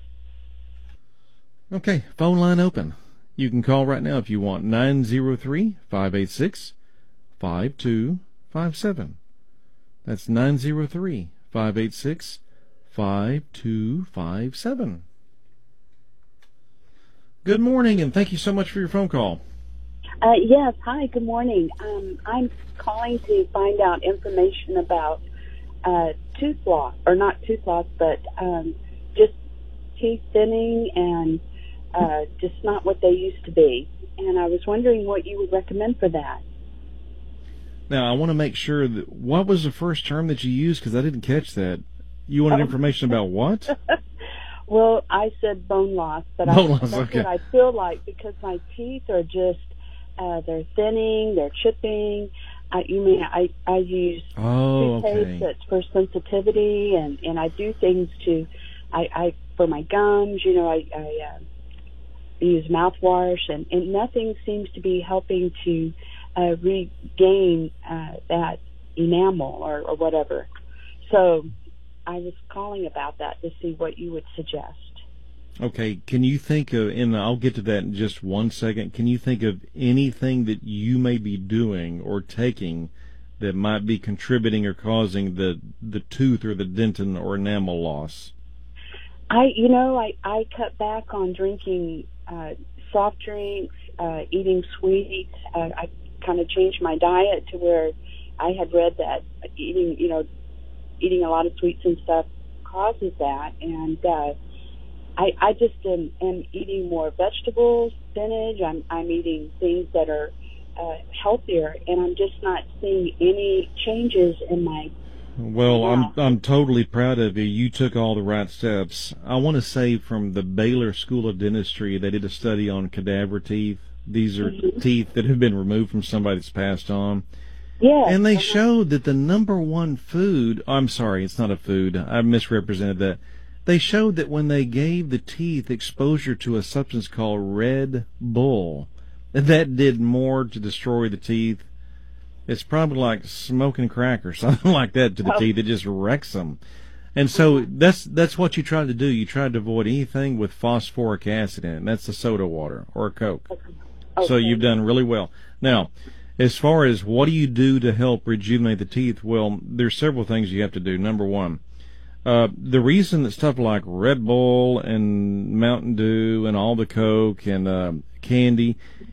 Okay, phone line open. You can call right now if you want, nine zero three, five eight six, five two five seven. That's nine zero three, five eight six, five two five seven. Good morning, and thank you so much for your phone call. Uh, yes, hi, good morning. Um, I'm calling to find out information about uh, tooth loss, or not tooth loss, but um, just teeth thinning and uh, just not what they used to be. And I was wondering what you would recommend for that. Now, I want to make sure that, what was the first term that you used? Because I didn't catch that. You wanted Oh. information about what? Well, I said bone loss, but Bone I, loss, that's okay. what I feel like, because my teeth are just, uh, they're thinning, they're chipping. I, you mean, I, I use Oh, toothpaste okay. that's for sensitivity, and, and I do things to, I, I for my gums, you know, I, I uh, use mouthwash, and, and nothing seems to be helping to uh, regain uh, that enamel or, or whatever. So I was calling about that to see what you would suggest. Okay, can you think of, and I'll get to that in just one second, can you think of anything that you may be doing or taking that might be contributing or causing the, the tooth or the dentin or enamel loss? I, you know, I, I cut back on drinking uh, soft drinks, uh, eating sweets. Uh, I kind of changed my diet to where I had read that eating, you know, eating a lot of sweets and stuff causes that. And uh, I, I just am, am eating more vegetables, spinach. I'm, I'm eating things that are uh, healthier, and I'm just not seeing any changes in my. Well, Yeah. I'm I'm totally proud of you. You took all the right steps. I want to say from the Baylor School of Dentistry, they did a study on cadaver teeth. These are Mm-hmm. teeth that have been removed from somebody that's passed on. Yeah. And they uh-huh. showed that the number one food, I'm sorry, it's not a food. I misrepresented that. They showed that when they gave the teeth exposure to a substance called Red Bull, that did more to destroy the teeth. It's probably like smoking crack or something like that to the Oh. teeth. It just wrecks them. And so that's that's what you try to do. You try to avoid anything with phosphoric acid in it. And that's the soda water or a Coke. So Okay. you've done really well. Now, as far as what do you do to help rejuvenate the teeth, well, there's several things you have to do. Number one, uh, the reason that stuff like Red Bull and Mountain Dew and all the Coke and uh, candy,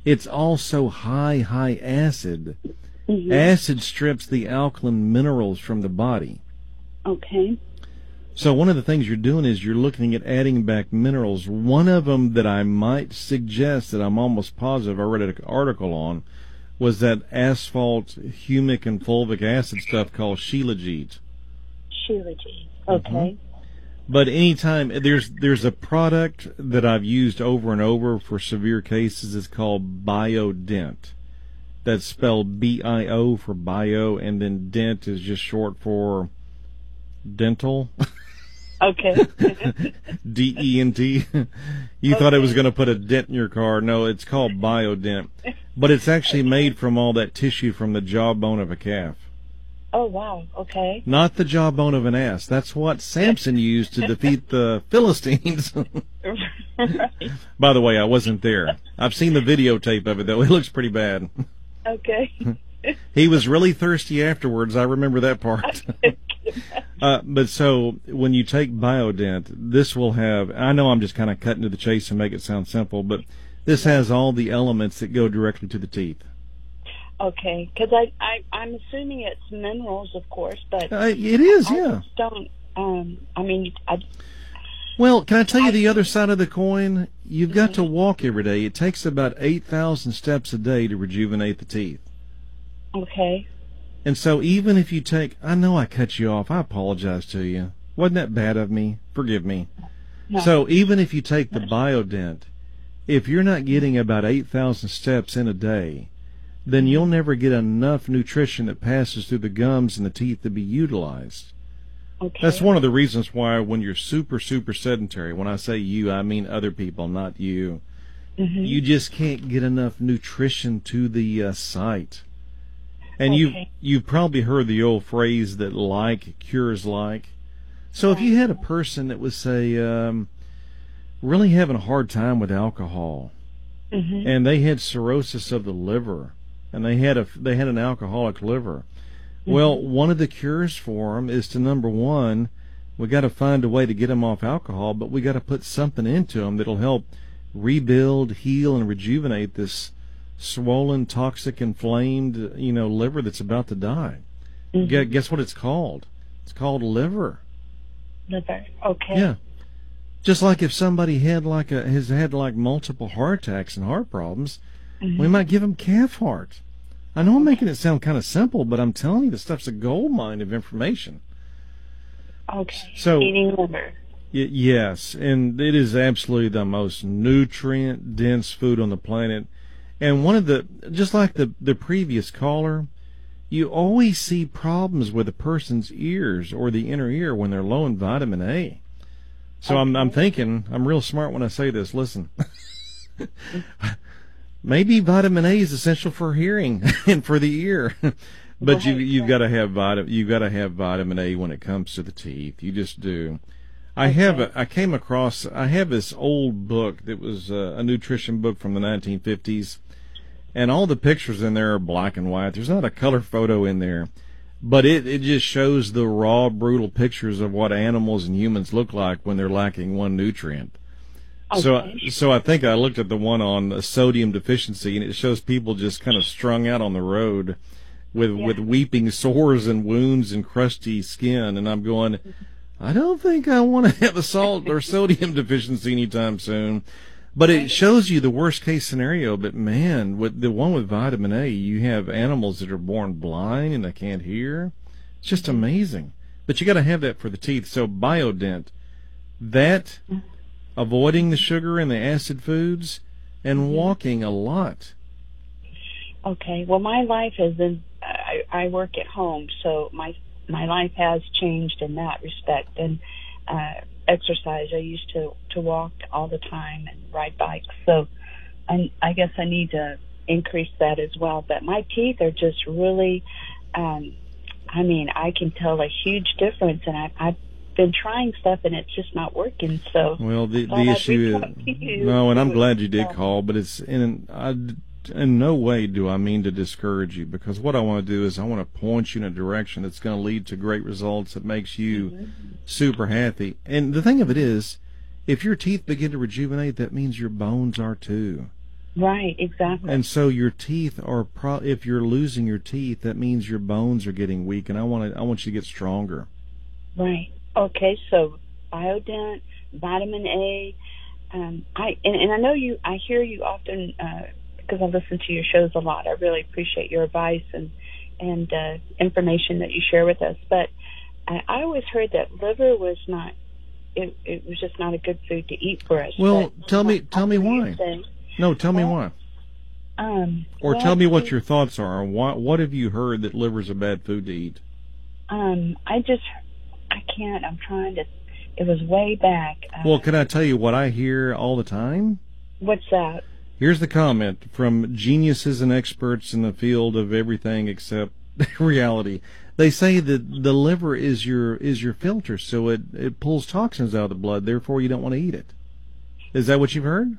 it's also high, high acid. Mm-hmm. Acid strips the alkaline minerals from the body. Okay. So one of the things you're doing is you're looking at adding back minerals. One of them that I might suggest that I'm almost positive I read an article on was that asphalt, humic, and fulvic acid stuff called Shilajit. Shilajit. Okay. Mm-hmm. But anytime there's there's a product that I've used over and over for severe cases. It's called BioDent. That's spelled B I O for bio, and then dent is just short for dental. Okay. D E N T. You okay. thought it was going to put a dent in your car. No, it's called BioDent. But it's actually made from all that tissue from the jawbone of a calf. Oh, wow. Okay. Not the jawbone of an ass. That's what Samson used to defeat the Philistines. Right. By the way, I wasn't there. I've seen the videotape of it, though. It looks pretty bad. Okay. He was really thirsty afterwards. I remember that part. uh, but so when you take BioDent, this will have, I know I'm just kind of cutting to the chase and make it sound simple, but this has all the elements that go directly to the teeth. Okay, because I, I, I'm assuming it's minerals, of course, but Uh, it is, I yeah. just don't, um, I mean, I, Well, can I tell you the other side of the coin? You've got to walk every day. It takes about eight thousand steps a day to rejuvenate the teeth. okay. And so even if you take, I know I cut you off. I apologize to you. Wasn't that bad of me? Forgive me. No. So even if you take the BioDent, if you're not getting about eight thousand steps in a day, then you'll never get enough nutrition that passes through the gums and the teeth to be utilized. Okay. That's one of the reasons why when you're super, super sedentary, when I say you, I mean other people, not you, Mm-hmm. you just can't get enough nutrition to the uh, site. And Okay. you've, you've probably heard the old phrase that like cures like. So if you had a person that was, say, um, really having a hard time with alcohol, Mm-hmm. and they had cirrhosis of the liver, and they had a they had an alcoholic liver. Mm-hmm. Well, one of the cures for them is to, number one, we got to find a way to get them off alcohol, but we got to put something into them that'll help rebuild, heal, and rejuvenate this swollen, toxic, inflamed, you know, liver that's about to die. Mm-hmm. Gu- Guess what it's called? It's called liver. Liver. Okay. Yeah. Just like if somebody had like a has had like multiple heart attacks and heart problems, Mm-hmm. we might give them calf heart. I know I'm making it sound kind of simple, but I'm telling you, the stuff's a gold mine of information. Okay. So- Eating liver. Y- yes, and it is absolutely the most nutrient-dense food on the planet. And one of the, just like the the previous caller, you always see problems with a person's ears or the inner ear when they're low in vitamin A. So I'm I'm thinking, I'm real smart when I say this. Listen. Maybe vitamin A is essential for hearing and for the ear, but you you've got to have vitamin you've got to have vitamin A when it comes to the teeth. You just do. I have a, I came across I have this old book that was uh, a nutrition book from the nineteen fifties, and all the pictures in there are black and white. There's not a color photo in there, but it it just shows the raw, brutal pictures of what animals and humans look like when they're lacking one nutrient. So, Okay. so I think I looked at the one on uh, sodium deficiency, and it shows people just kind of strung out on the road with Yeah. with weeping sores and wounds and crusty skin. And I'm going, I don't think I want to have a salt or sodium deficiency anytime soon. But it shows you the worst case scenario. But man, with the one with vitamin A, you have animals that are born blind and they can't hear. It's just amazing. But you got to have that for the teeth. So BioDent, that. Avoiding the sugar and the acid foods, and walking a lot. Okay. Well, my life has been. I, I work at home, so my my life has changed in that respect. And uh, exercise. I used to to walk all the time and ride bikes. So, I I guess I need to increase that as well. But my teeth are just really. Um, I mean, I can tell a huge difference, and I I've been trying stuff, and it's just not working. So. Well, the Well, the I'd issue reach out to is you. no, and I'm glad you did Yeah. call, but it's in I, in no way do I mean to discourage you, because what I want to do is I want to point you in a direction that's going to lead to great results that makes you Mm-hmm. super happy. And the thing of it is, if your teeth begin to rejuvenate, that means your bones are too. Right, exactly. And so your teeth are pro- if you're losing your teeth, that means your bones are getting weak, and I want to I want you to get stronger. Right. Okay, so Biodent, vitamin A, um, I and, and I know you. I hear you often uh, because I listen to your shows a lot. I really appreciate your advice and and uh, information that you share with us. But I, I always heard that liver was not. It, it was just not a good food to eat for us. Well, but tell me tell me why. Saying, no, tell me well, why. Um, or well, tell me what your thoughts are. What what have you heard that liver's a bad food to eat? Um, I just I can't. I'm trying to. It was way back. Uh, Well, can I tell you what I hear all the time? What's that? Here's the comment from geniuses and experts in the field of everything except reality. They say that the liver is your is your filter, so it, it pulls toxins out of the blood, therefore you don't want to eat it. Is that what you've heard?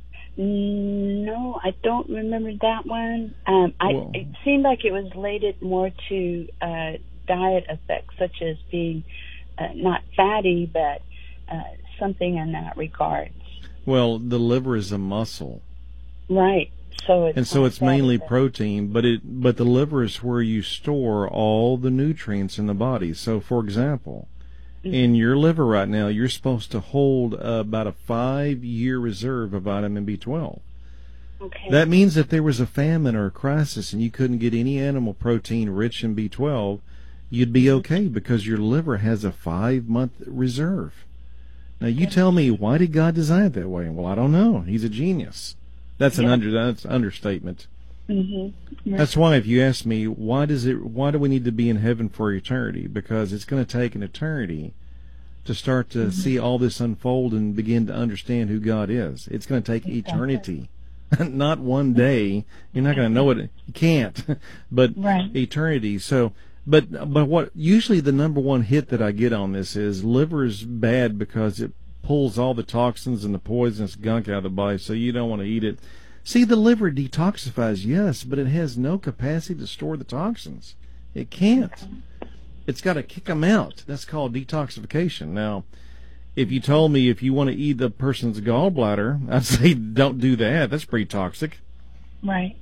No, I don't remember that one. Um, I, well, it seemed like it was related more to uh, diet effects, such as being uh, not fatty, but uh, something in that regard. Well, the liver is a muscle. Right. So it's and so it's fatty, mainly but protein, but it but the liver is where you store all the nutrients in the body. So, for example, mm-hmm. in your liver right now, you're supposed to hold uh, about a five-year reserve of vitamin B twelve. Okay. That means if there was a famine or a crisis and you couldn't get any animal protein rich in B twelve, you'd be okay because your liver has a five-month reserve. Now, you tell me, why did God design it that way? Well, I don't know. He's a genius. That's an yeah. under that's an understatement. Mm-hmm. Right. That's why if you ask me, why does it? Why do we need to be in heaven for eternity? Because it's going to take an eternity to start to mm-hmm. see all this unfold and begin to understand who God is. It's going to take exactly. eternity, not one day. You're not going to know it. You can't, but right. eternity. So, but but what usually the number one hit that I get on this is liver's bad because it pulls all the toxins and the poisonous gunk out of the body, so you don't want to eat it. See, the liver detoxifies, yes, but it has no capacity to store the toxins. It can't. It's got to kick them out. That's called detoxification. Now, if you told me if you want to eat the person's gallbladder, I'd say don't do that. That's pretty toxic. Right.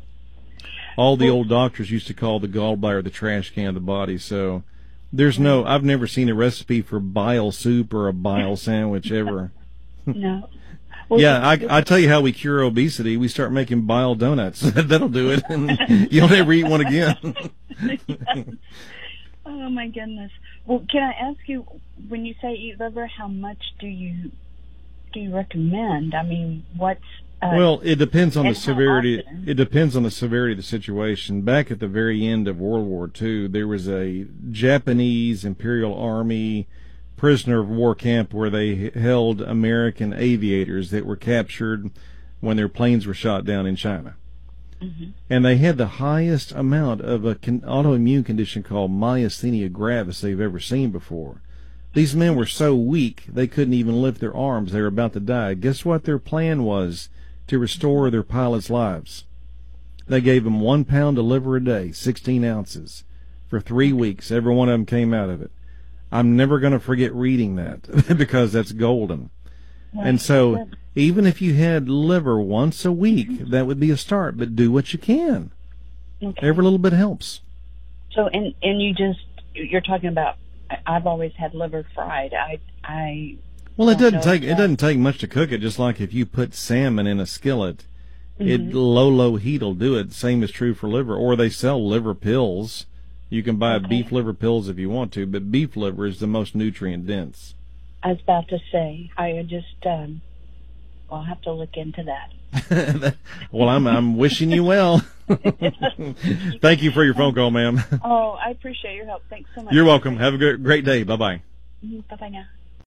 All the old doctors used to call the gallbladder the trash can of the body, so there's no, I've never seen a recipe for bile soup or a bile sandwich ever. No. Well, yeah, I, I tell you how we cure obesity. We start making bile donuts. That'll do it. And you'll never eat one again. Yes. Oh, my goodness. Well, can I ask you, when you say eat liver, how much do you do you recommend? I mean, what's... Uh, well, it depends on the how severity. often? It depends on the severity of the situation. Back at the very end of World War Two, there was a Japanese Imperial Army prisoner of war camp where they held American aviators that were captured when their planes were shot down in China. Mm-hmm. And they had the highest amount of a con- autoimmune condition called myasthenia gravis they've ever seen before. These men were so weak they couldn't even lift their arms. They were about to die. Guess what their plan was to restore their pilots' lives? They gave them one pound of liver a day, sixteen ounces, for three weeks. Every one of them came out of it. I'm never going to forget reading that because that's golden. Right. And so even if you had liver once a week, that would be a start, but do what you can. Okay. Every little bit helps. So, and, and you just, you're talking about, I've always had liver fried. I, I. Well, it doesn't take, it doesn't take much to cook it, just like if you put salmon in a skillet, mm-hmm. it low, low heat will do it. Same is true for liver, or they sell liver pills. You can buy okay. beef liver pills if you want to, but beef liver is the most nutrient dense. I was about to say, I just, um, well, I'll have to look into that. Well, I'm I'm wishing you well. Thank you for your phone call, ma'am. Oh, I appreciate your help. Thanks so much. You're welcome. Have a great, great day. Bye-bye. Mm-hmm. Bye-bye now.